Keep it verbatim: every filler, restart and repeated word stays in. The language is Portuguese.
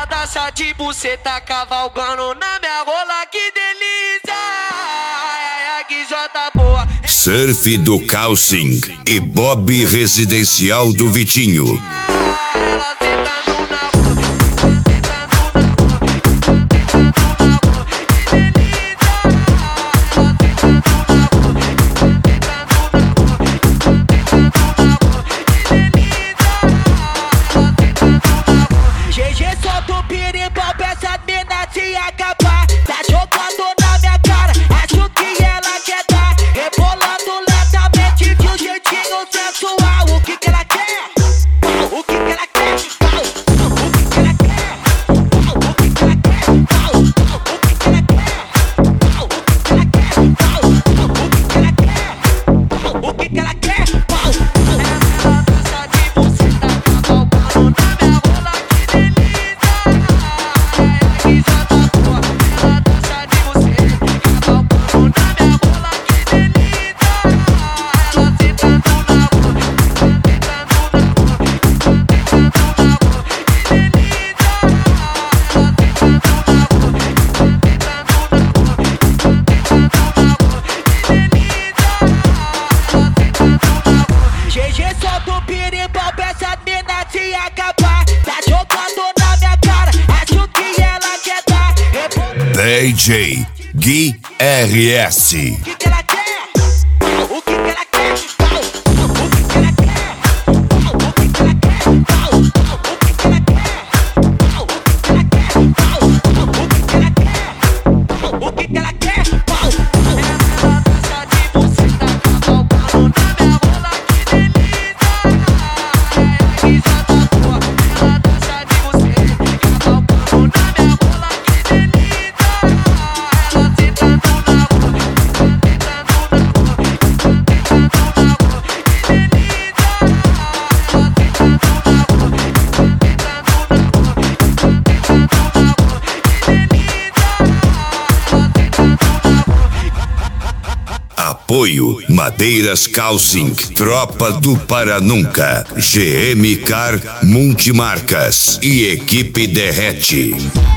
dança de buceta cavalgando na minha rola, que delícia. Ai, ai, ai, que jota boa. Surf do Calcin e Bob Residencial do Vitinho. Ela sentando na G G solta o pirimbau pra essa mina se acabar. Tá jogando na minha cara, acho que ela quer dar. Rebolando lentamente de um jeitinho sensual. O que que ela quer? O que que ela quer? O que que ela quer? O que que ela quer? O que que ela quer? O que que ela quer? O que que ela quer? Ela dança de buceta cavalgando na minha rola, que delícia. Ai, ai, que jota boa. Ela dança de buceta cavalgando na minha rola, que delícia. Ela sentando na rua, sentando na rua, sentando na rua, que delícia. Ela sentando na rua, sentando na rua, sentando na rua, que delícia. Ela sentando na rua. G G solta o pirimbau pra essa mina se acabar. Tá jogando na minha cara, acho que ela quer dar. D J Gui R S. O que que ela quer? O que que ela quer? O que que ela quer? O que que ela quer? O que que ela quer? O que que ela quer? O que que ela quer? Ela dança de buceta cavalgando na minha rola, que delícia. Ai, ai, que jota boa. Ela dança de buceta cavalgando na minha rola, que delícia. Ela sentando na rua, sentando na rua, sentando na rua, que delícia. Ela sentando na rua, sentando na rua, sentando na rua, que delícia. Ela sentando na rua. Apoio Madeiras Calcin, Tropa do Paranunca, G M Car Multimarcas e Equipe Derrete.